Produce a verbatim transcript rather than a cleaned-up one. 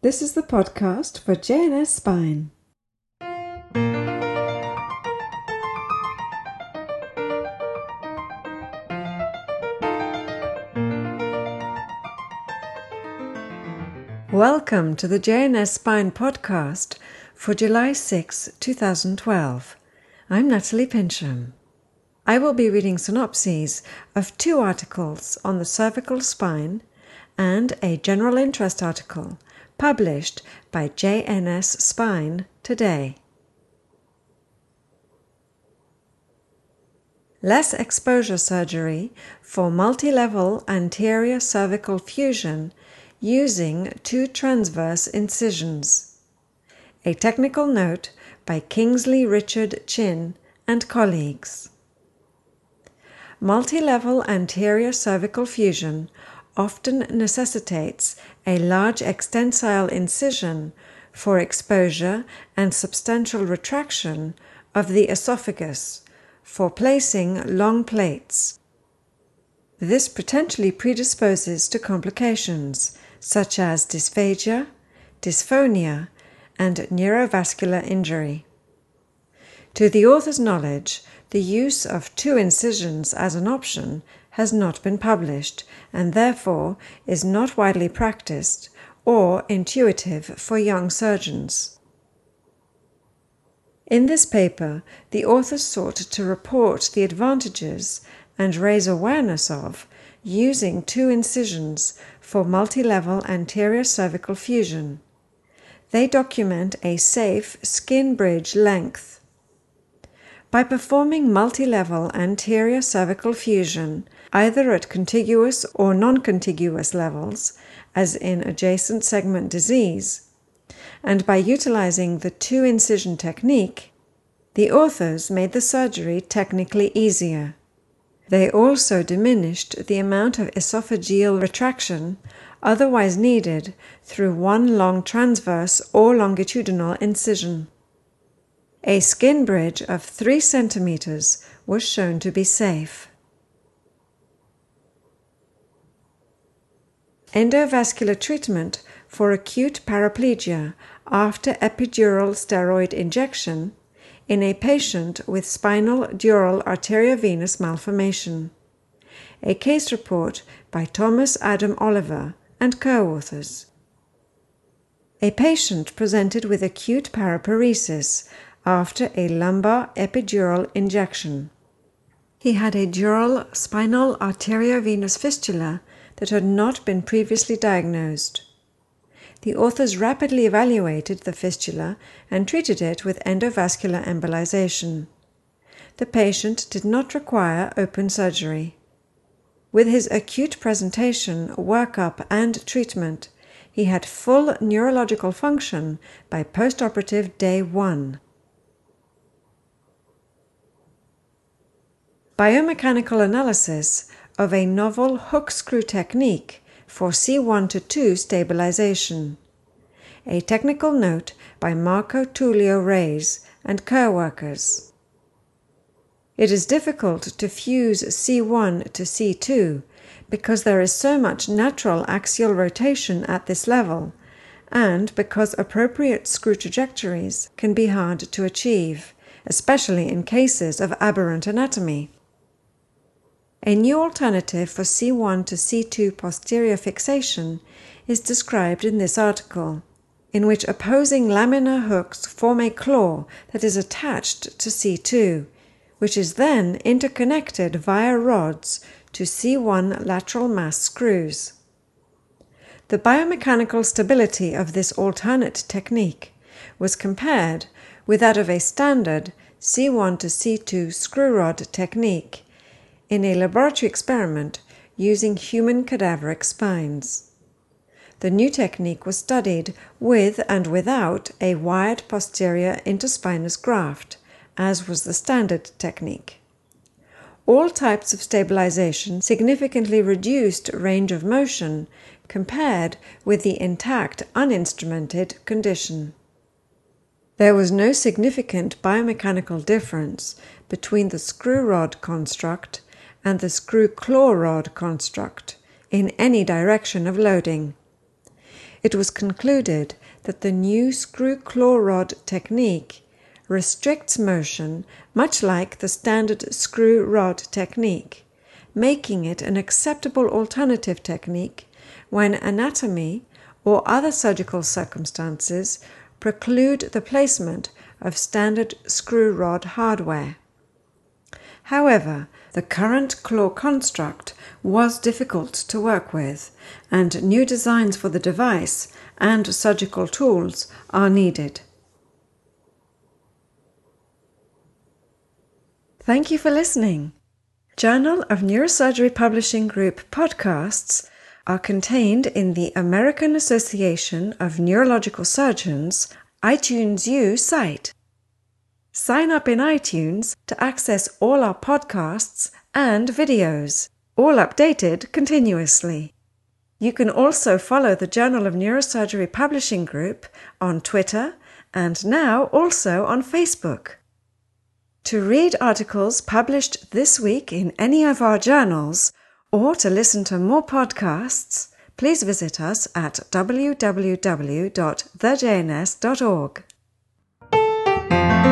This is the podcast for J N S Spine. Welcome to the J N S Spine podcast for July sixth, two thousand twelve. I'm Natalie Pincham. I will be reading synopses of two articles on the cervical spine and a general interest article published by J N S Spine today. Less exposure surgery for multi-level anterior cervical fusion using two transverse incisions. A technical note by Kingsley Richard Chin and colleagues. Multi-level anterior cervical fusion often necessitates a large extensile incision for exposure and substantial retraction of the esophagus for placing long plates. This potentially predisposes to complications such as dysphagia, dysphonia, and neurovascular injury. To the author's knowledge, the use of two incisions as an option has not been published and therefore is not widely practiced or intuitive for young surgeons. In this paper, the author sought to report the advantages and raise awareness of using two incisions for multi-level anterior cervical fusion. They document a safe skin bridge length. By performing multi-level anterior cervical fusion, either at contiguous or non-contiguous levels, as in adjacent segment disease, and by utilizing the two-incision technique, the authors made the surgery technically easier. They also diminished the amount of esophageal retraction otherwise needed through one long transverse or longitudinal incision. A skin bridge of three centimeters was shown to be safe. Endovascular treatment for acute paraplegia after epidural steroid injection in a patient with spinal dural arteriovenous malformation. A case report by Thomas Adam Oliver and co-authors. A patient presented with acute paraparesis after a lumbar epidural injection. He had a dural spinal arteriovenous fistula that had not been previously diagnosed. The authors rapidly evaluated the fistula and treated it with endovascular embolization. The patient did not require open surgery. With his acute presentation, workup, and treatment, he had full neurological function by postoperative day one. Biomechanical analysis of a novel hook screw technique for C one to two stabilization. A technical note by Marco Tullio Reyes and co-workers. It is difficult to fuse C one to C two because there is so much natural axial rotation at this level and because appropriate screw trajectories can be hard to achieve, especially in cases of aberrant anatomy. A new alternative for C one to C two posterior fixation is described in this article, in which opposing laminar hooks form a claw that is attached to C two, which is then interconnected via rods to C one lateral mass screws. The biomechanical stability of this alternate technique was compared with that of a standard C one to C two screw rod technique in a laboratory experiment using human cadaveric spines. The new technique was studied with and without a wired posterior interspinous graft, as was the standard technique. All types of stabilization significantly reduced range of motion compared with the intact uninstrumented condition. There was no significant biomechanical difference between the screw rod construct and the screw claw rod construct in any direction of loading. it was concluded that the new screw-claw rod technique restricts motion much like the standard screw rod technique, making it an acceptable alternative technique when anatomy or other surgical circumstances preclude the placement of standard screw rod hardware. However, the current claw construct was difficult to work with, and new designs for the device and surgical tools are needed. Thank you for listening. Journal of Neurosurgery Publishing Group podcasts are contained in the American Association of Neurological Surgeons iTunes U site. Sign up in iTunes to access all our podcasts and videos, all updated continuously. You can also follow the Journal of Neurosurgery Publishing Group on Twitter and now also on Facebook. To read articles published this week in any of our journals or to listen to more podcasts, please visit us at w w w dot the j n s dot org.